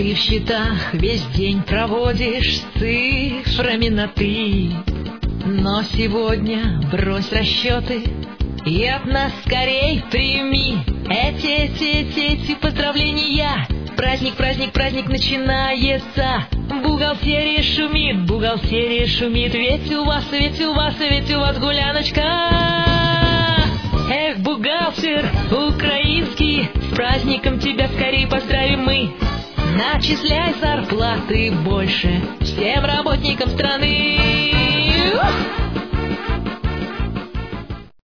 Ты в счетах весь день проводишь с цифрами на «ты». Но сегодня брось расчеты и от нас скорей прими эти поздравления. Праздник, праздник, праздник начинается. Бухгалтерия шумит, ведь у вас гуляночка. Эх, бухгалтер украинский, с праздником тебя скорей поздравим мы. Начисляй зарплаты больше всем работникам страны.